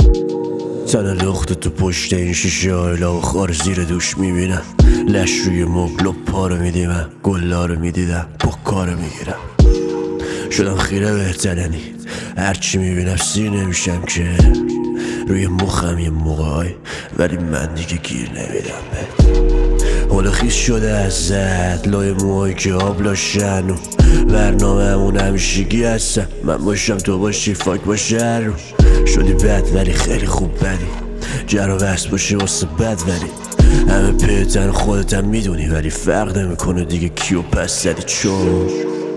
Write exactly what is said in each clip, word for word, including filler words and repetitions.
تن لخت تو پشت این شیشه های لاخار زیر دوش میبینم. لش روی مبل و پا رو میدیمم، گلا رو میدیدم بکا رو میگیرم. شدم خیره بهترنی، هرچی میبینم سیر نمیشم که روی مخم یه موقعی، ولی من دیگه گیر نمیدم بهت. حالا خیز شده از زد لای موهایی که آب لاشن، برنامه همون همیشگی هستم، من باشم تو باشی فاک باشه رو. شدی بد ولی خیلی خوب بدی، جر و بحث باشه واسه بد ولی همه پیتن خودتم میدونی، ولی فرق نمیکنه دیگه کیو پس زدی چون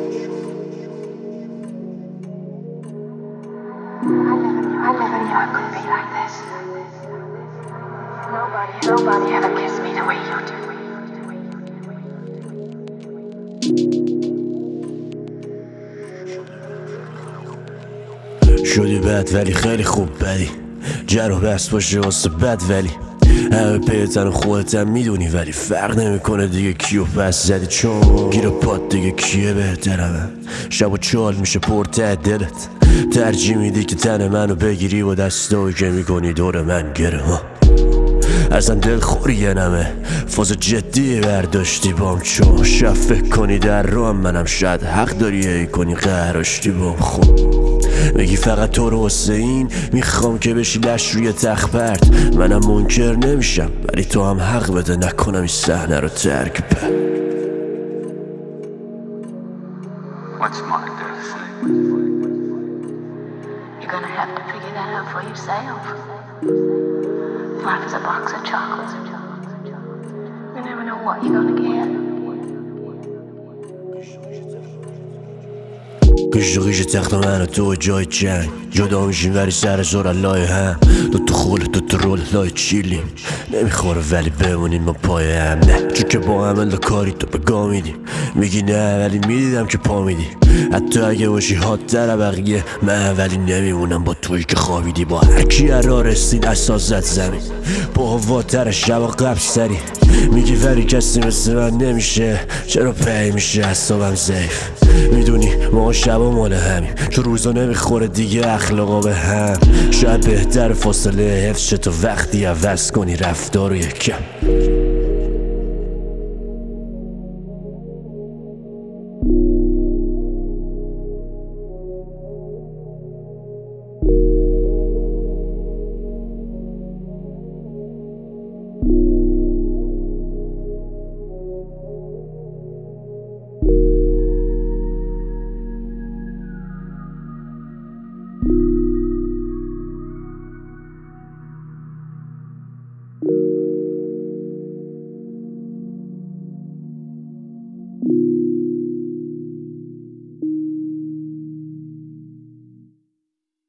I never knew I could be like this. Nobody, nobody ever kissed me the way you do. شدی بد ولی خیلی خوب بدی، جر و بحث باشه واسه بد ولی همه پیتن خودتم میدونی، ولی فرق نمیکنه دیگه کیو پس زدی چون گیر پات دیگه کیه بهترمه. شب و چال میشه پرته دلت، ترجیح میدی که تن منو بگیری با دستایی که میکنی دور من گره. اصلا دل خوریه نمه فاز جدی برداشتی بام، چون شب فکر کنی در رو هم منم شاید حق داری ای کنی قهراشتی بام. خب میگی فقط تو رو واسه این میخوام که بشی لش روی تخت پرت، منم منکر نمیشم ولی تو هم حق بده نکنم این صحنه رو ترک پر. What's my destiny? You're gonna have to figure that out for yourself. Life is a box of chocolates. You never know what you're gonna get. کش و قیش تخت من و تو جای جنگ جدا میشیم ولی سر زور لای هم، دو تا خول دو تا رول لای چیلیم، نمیخوره ولی بمونیم ما پای هم. نه چون که با عمل کاری تو بگاه میدیم، میگی نه ولی میدیدم که پا میدی، حتی اگه باشی حاد در بقیه من ولی نمیمونم با تویی که خوابیدی. با هرکی را رسید اساس زد زمین، با هواتر شب و قبل سری میگی ولی کسی مثل من نمیشه، چرا پی میشه حسابم ضعیف. میدونی ما شب و مال همیم، چون روزا نمیخوره دیگه اخلاقا به هم، شاید بهتر فاصله حفظ شه تا وقتی عوض کنی رفتار رو یکم.